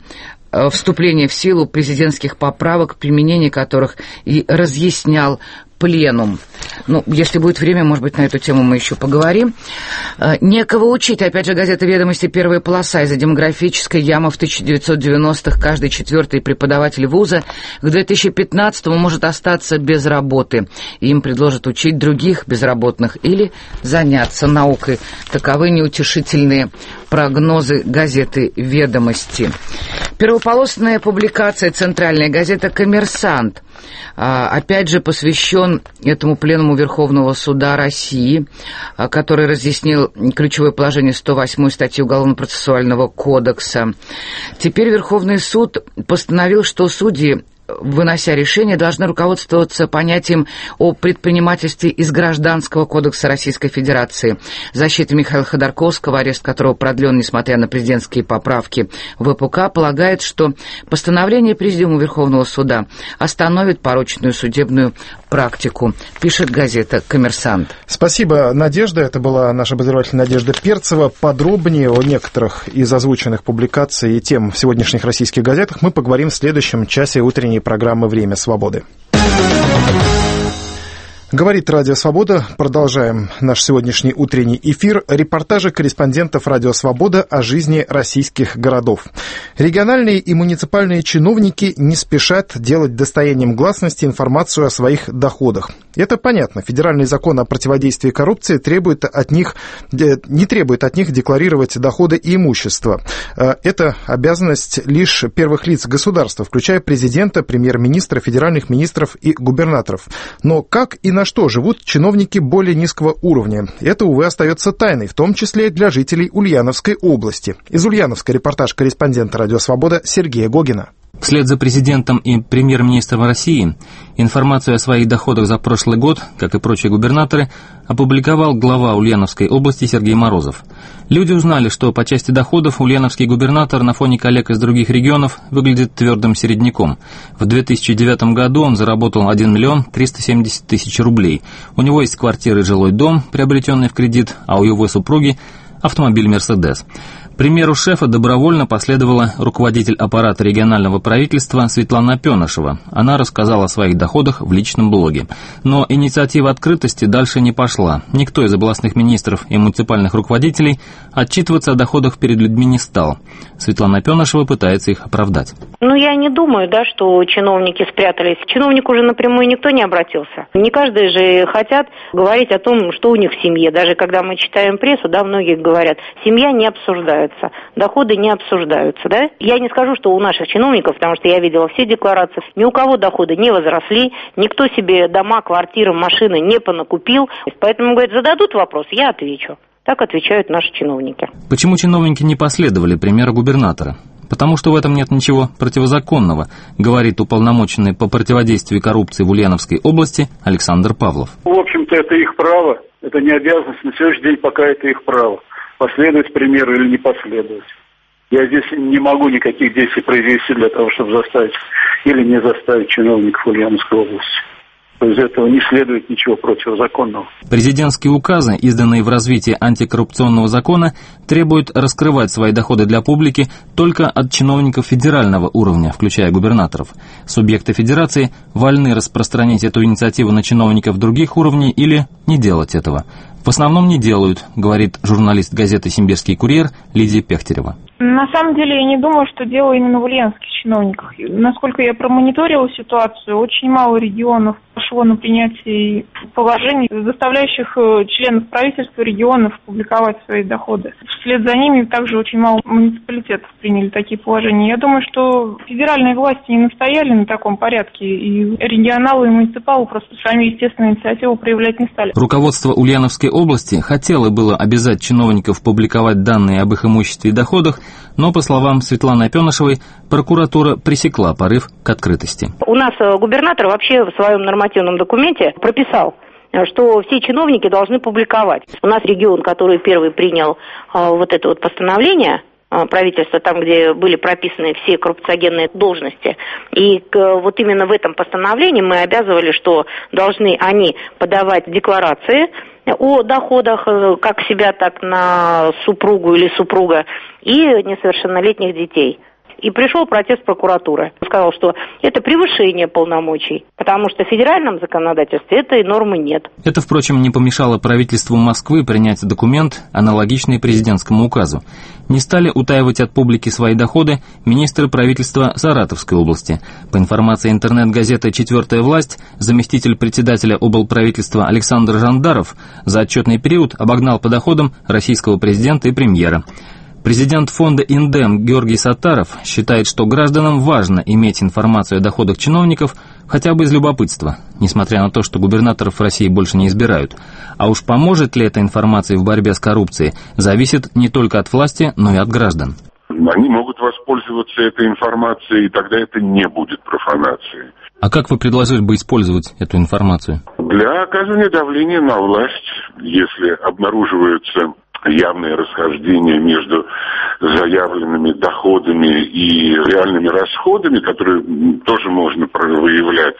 в силу президентских поправок, применение которых и разъяснял пленум. Ну, если будет время, может быть, на эту тему мы еще поговорим. Некого учить. Опять же, газета «Ведомости», первая полоса. Из-за демографической ямы в 1990-х каждый четвертый преподаватель вуза к 2015-му может остаться без работы. Им предложат учить других безработных или заняться наукой. Таковы неутешительные прогнозы газеты «Ведомости». Первополосная публикация центральная газета «Коммерсант». Опять же, посвящен этому пленуму Верховного суда России, который разъяснил ключевое положение 108 статьи Уголовно-процессуального кодекса. Теперь Верховный суд постановил, что судьи, вынося решение, должны руководствоваться понятием о предпринимательстве из Гражданского кодекса Российской Федерации. Защита Михаила Ходорковского, арест которого продлен, несмотря на президентские поправки ВПК, полагает, что постановление Президиума Верховного суда остановит порочную судебную практику, пишет газета «Коммерсант». Спасибо, Надежда. Это была наша обозреватель Надежда Перцева. Подробнее о некоторых из озвученных публикаций и тем в сегодняшних российских газетах мы поговорим в следующем часе утренней программы «Время свободы». Говорит Радио Свобода. Продолжаем наш сегодняшний утренний эфир. Репортажи корреспондентов Радио Свобода о жизни российских городов. Региональные и муниципальные чиновники не спешат делать достоянием гласности информацию о своих доходах. Это понятно. Федеральный закон о противодействии коррупции не требует от них декларировать доходы и имущество. Это обязанность лишь первых лиц государства, включая президента, премьер-министра, федеральных министров и губернаторов. Но как и на что живут чиновники более низкого уровня? Это, увы, остается тайной, в том числе для жителей Ульяновской области. Из Ульяновска репортаж корреспондента «Радио Свобода» Сергея Гогина. Вслед за президентом и премьер-министром России информацию о своих доходах за прошлый год, как и прочие губернаторы, опубликовал глава Ульяновской области Сергей Морозов. Люди узнали, что по части доходов ульяновский губернатор на фоне коллег из других регионов выглядит твердым середняком. В 2009 году он заработал 1 миллион 370 тысяч рублей. У него есть квартира и жилой дом, приобретенный в кредит, а у его супруги автомобиль «Мерседес». Примеру шефа добровольно последовала руководитель аппарата регионального правительства Светлана Пенышева. Она рассказала о своих доходах в личном блоге. Но инициатива открытости дальше не пошла. Никто из областных министров и муниципальных руководителей отчитываться о доходах перед людьми не стал. Светлана Пенышева пытается их оправдать. Я не думаю, что чиновники спрятались. К чиновнику уже напрямую никто не обратился. Не каждый же хотят говорить о том, что у них в семье. Даже когда мы читаем прессу, многие говорят, семья не обсуждается. Доходы не обсуждаются, да? Я не скажу, что у наших чиновников, потому что я видела все декларации, ни у кого доходы не возросли, никто себе дома, квартиры, машины не понакупил. Поэтому, говорят, зададут вопрос, я отвечу. Так отвечают наши чиновники. Почему чиновники не последовали примеру губернатора? Потому что в этом нет ничего противозаконного, говорит уполномоченный по противодействию коррупции в Ульяновской области Александр Павлов. В общем-то, это их право, это не обязанность, на сегодняшний день пока это их право. Последовать примеру или не последовать. Я здесь не могу никаких действий произвести для того, чтобы заставить или не заставить чиновников Ульяновской области. Из этого не следует ничего противозаконного. Президентские указы, изданные в развитии антикоррупционного закона, требуют раскрывать свои доходы для публики только от чиновников федерального уровня, включая губернаторов. Субъекты федерации вольны распространить эту инициативу на чиновников других уровней или не делать этого. В основном не делают, говорит журналист газеты «Симбирский курьер» Лидия Пехтерева. На самом деле, я не думаю, что дело именно в ульяновских чиновниках. Насколько я промониторила ситуацию, очень мало регионов пошло пошло на принятие положений, заставляющих членов правительства регионов публиковать свои доходы. Вслед за ними также очень мало муниципалитетов приняли такие положения. Я думаю, что федеральные власти не настояли на таком порядке, и регионалы и муниципалы просто сами естественную инициативу проявлять не стали. Руководство Ульяновской области хотело было обязать чиновников публиковать данные об их имуществе и доходах, но, по словам Светланы Опенышевой, прокуратура пресекла порыв к открытости. У нас губернатор вообще в своем нормативном документе прописал, что все чиновники должны публиковать. У нас регион, который первый принял вот это вот постановление правительства, там, где были прописаны все коррупциогенные должности. И вот именно в этом постановлении мы обязывали, что должны они подавать декларации о доходах как себя, так на супругу или супруга и несовершеннолетних детей. И пришел протест прокуратуры. Сказал, что это превышение полномочий, потому что в федеральном законодательстве этой нормы нет. Это, впрочем, не помешало правительству Москвы принять документ, аналогичный президентскому указу. Не стали утаивать от публики свои доходы министры правительства Саратовской области. По информации интернет-газеты «Четвертая власть», заместитель председателя облправительства Александр Жандаров за отчетный период обогнал по доходам российского президента и премьера. Президент фонда «Индем» Георгий Саттаров считает, что гражданам важно иметь информацию о доходах чиновников хотя бы из любопытства, несмотря на то, что губернаторов в России больше не избирают. А уж поможет ли эта информация в борьбе с коррупцией, зависит не только от власти, но и от граждан. Они могут воспользоваться этой информацией, и тогда это не будет профанацией. А как вы предложили бы использовать эту информацию? Для оказания давления на власть, если обнаруживаются явные расхождения между заявленными доходами и реальными расходами, которые тоже можно выявлять,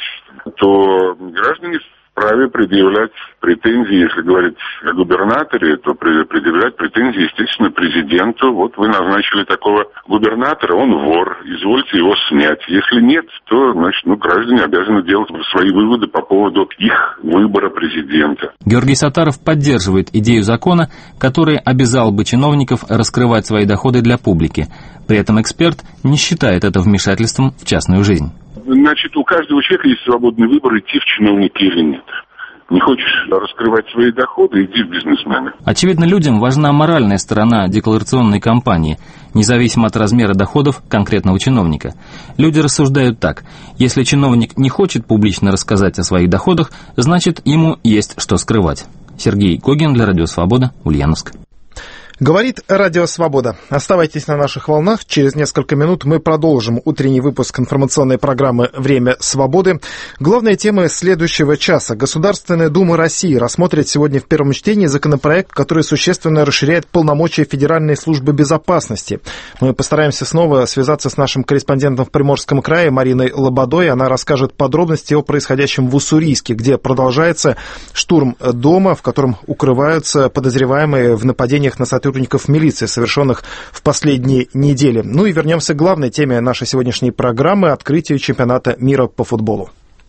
то граждане вправе предъявлять претензии, если говорить о губернаторе, то предъявлять претензии, естественно, президенту. Вот вы назначили такого губернатора, он вор, извольте его снять. Если нет, то, значит, граждане обязаны делать свои выводы по поводу их выбора президента. Георгий Саттаров поддерживает идею закона, который обязал бы чиновников раскрывать свои доходы для публики. При этом эксперт не считает это вмешательством в частную жизнь. Значит, у каждого человека есть свободный выбор, идти в чиновники или нет. Не хочешь раскрывать свои доходы, иди в бизнесмены. Очевидно, людям важна моральная сторона декларационной кампании, независимо от размера доходов конкретного чиновника. Люди рассуждают так: если чиновник не хочет публично рассказать о своих доходах, значит, ему есть что скрывать. Сергей Когин для Радио Свобода, Ульяновск. Говорит Радио Свобода. Оставайтесь на наших волнах. Через несколько минут мы продолжим утренний выпуск информационной программы «Время свободы». Главные темы следующего часа. Государственная Дума России рассмотрит сегодня в первом чтении законопроект, который существенно расширяет полномочия Федеральной службы безопасности. Мы постараемся снова связаться с нашим корреспондентом в Приморском крае Мариной Лободой. Она расскажет подробности о происходящем в Уссурийске, где продолжается штурм дома, в котором укрываются подозреваемые в нападениях на сотрудников милиции, совершенных в последние недели. Ну и вернемся к главной теме нашей сегодняшней программы — открытию чемпионата мира по футболу.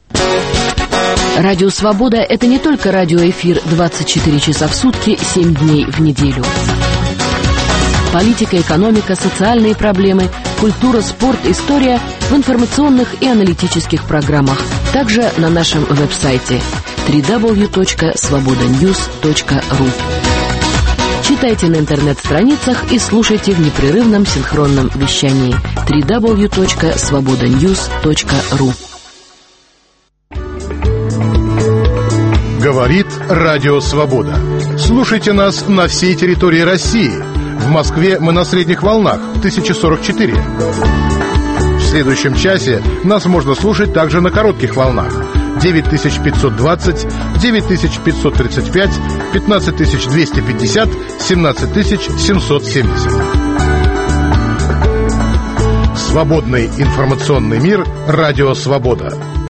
Радио «Свобода» — это не только радиоэфир 24 часа в сутки, 7 дней в неделю. Политика, экономика, социальные проблемы, культура, спорт, история в информационных и аналитических программах. Также на нашем веб-сайте www.svobodanews.ru. Читайте на интернет-страницах и слушайте в непрерывном синхронном вещании www.svobodanews.ru. Говорит Радио Свобода. Слушайте нас на всей территории России. В Москве мы на средних волнах 1044. В следующем часе нас можно слушать также на коротких волнах 9520, 9535, 15250, 17770. Свободный информационный мир. Радио Свобода.